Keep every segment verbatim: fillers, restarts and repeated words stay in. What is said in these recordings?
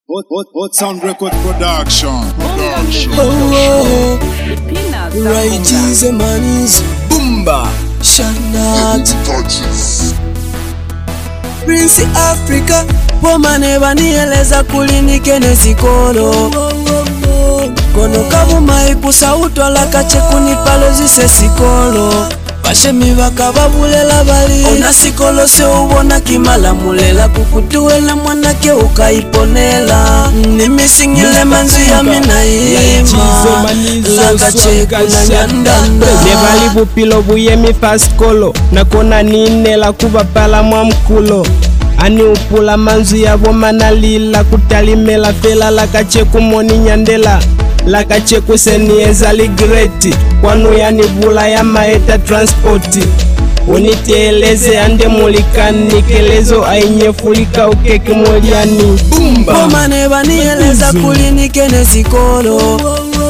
Hot, hot, hot Sound Record Production. Production. Oh, oh. Righties and manies. Boomba. Shanat. Prince Africa. Woman eva nieleza kulinike nesikolo. Kono kabuma ikusa utwala kachekuni palo zise sikolo. Bashemi bakababulela bali ona sikolo se ubona kimala mulela kukutuwela mwanake ukaiponela nimisingile manzi ya minaima lakacheku na nyandanda nebali bupilo buyemi faskolo nakona ninela kubapala mwa mkulo ani upula manzi ya bomana lila kutalimela fela lakacheku moni nyandela lakacheku seni ezali greti kwanu yani bula ya maeta transporti unitieleze ande mulikani kelezo ainyefulika ukeki muliani bomane banieleza kulinike nesikolo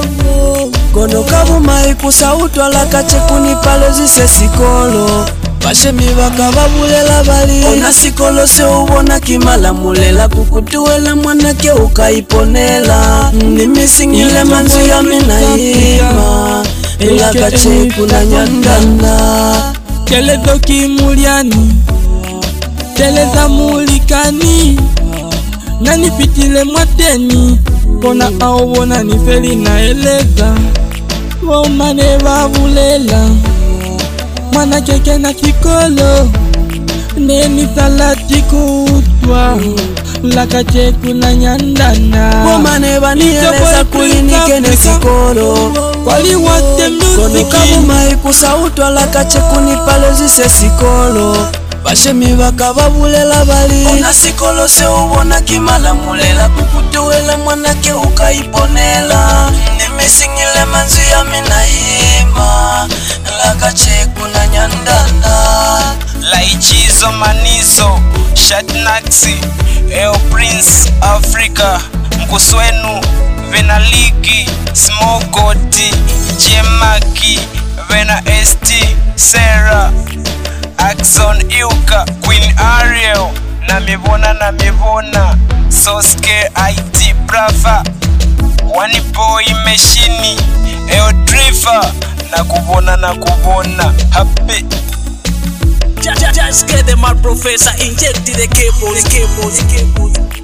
kono kabuma ikusa utwala kacheku ni palo zise sikolo bashemi bakababulela bali ona sikolo se ubona kimala mulela kukutuwela mwanake ukaiponela nimisingile manzi ya minaima ila kacheku na nyandana kelezo kimuliani teleza mulikani nani pitile mwateni kona aobona nifeli na eleza womane babulela mwana keke na kikolo neni salati kutwa lakacheku na nyandana womane banieleza kulinike nesikolo kwali wate kono kabuma ikusa utwala kacheku ni palo zise sikolo bashemi bakababulela bali ona sikolo se ubona kimala mulela kukutuwela mwanake ukaiponela nimisingile manzi ya minaima lakacheku na nyandana laichizo manizo shatnaxi eo Prince Africa mkuswenu venaliki smogoti jemaki vena st Sarah Axon Ilka Queen Ariel na mivona na mivona Soske I T Brava Wani boy meshini eo driver na kubona na kubona happy just, just get the mad professor inject the cables, the cables, the cables.